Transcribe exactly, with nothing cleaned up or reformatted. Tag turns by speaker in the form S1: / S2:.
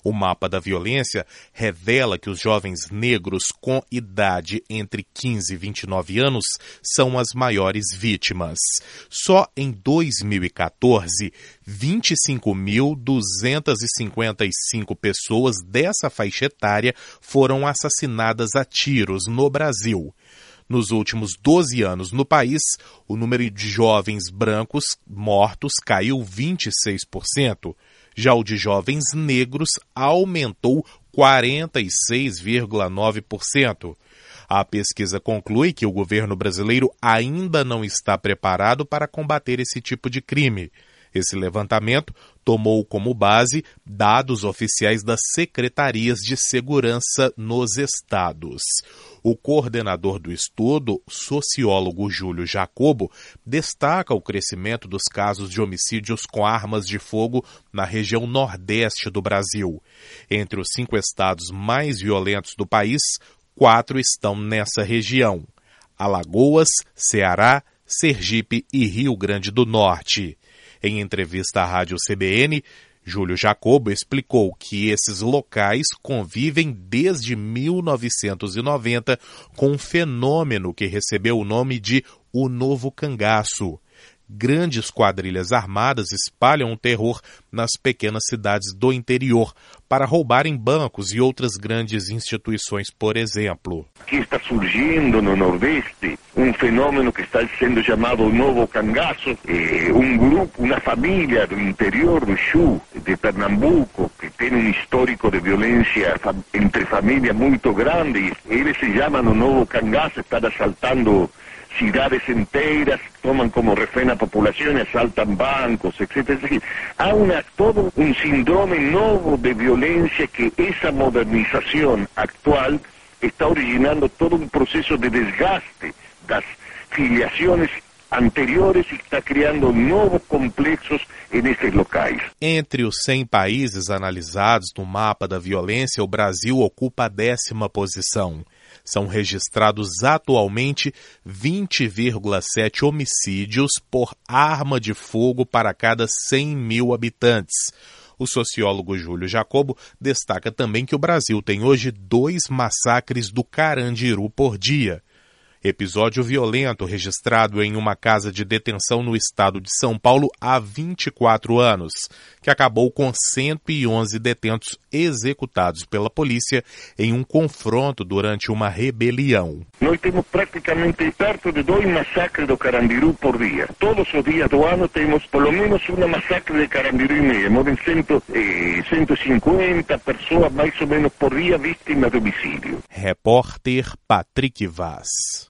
S1: O mapa da violência revela que os jovens negros com idade entre quinze e vinte e nove anos são as maiores vítimas. Só em dois mil e quatorze, vinte e cinco mil duzentas e cinquenta e cinco pessoas dessa faixa etária foram assassinadas a tiros no Brasil. Nos últimos doze anos no país, o número de jovens brancos mortos caiu vinte e seis por cento. Já o de jovens negros aumentou quarenta e seis vírgula nove por cento. A pesquisa conclui que o governo brasileiro ainda não está preparado para combater esse tipo de crime. Esse levantamento tomou como base dados oficiais das secretarias de segurança nos estados. O coordenador do estudo, sociólogo Júlio Jacobo, destaca o crescimento dos casos de homicídios com armas de fogo na região nordeste do Brasil. Entre os cinco estados mais violentos do país, quatro estão nessa região: Alagoas, Ceará, Sergipe e Rio Grande do Norte. Em entrevista à Rádio C B N, Júlio Jacobo explicou que esses locais convivem desde mil novecentos e noventa com um fenômeno que recebeu o nome de o Novo Cangaço. Grandes quadrilhas armadas espalham o terror nas pequenas cidades do interior para roubarem bancos e outras grandes instituições, por exemplo.
S2: Aqui está surgindo no Nordeste um fenômeno que está sendo chamado Novo Cangaço. É um grupo, uma família do interior do Sul, de Pernambuco, que tem um histórico de violência entre famílias muito grande. Eles se chamam o Novo Cangaço, estão assaltando cidades inteiras, tomam como refém a população, assaltam bancos, etcétera. Há uma, todo um síndrome novo de violência que essa modernização atual está originando todo um processo de desgaste das filiações anteriores e está criando novos complexos nesses locais.
S1: Entre os cem países analisados no mapa da violência, o Brasil ocupa a décima posição. São registrados atualmente vinte vírgula sete homicídios por arma de fogo para cada cem mil habitantes. O sociólogo Júlio Jacobo destaca também que o Brasil tem hoje dois massacres do Carandiru por dia. Episódio violento registrado em uma casa de detenção no estado de São Paulo há vinte e quatro anos, que acabou com cento e onze detentos executados pela polícia em um confronto durante uma rebelião.
S2: Nós temos praticamente perto de dois massacres do Carandiru por dia. Todos os dias do ano temos pelo menos uma massacre de Carandiru e meia. Moram cento e cinquenta pessoas mais ou menos por dia vítimas de homicídio.
S1: Repórter Patrick Vaz.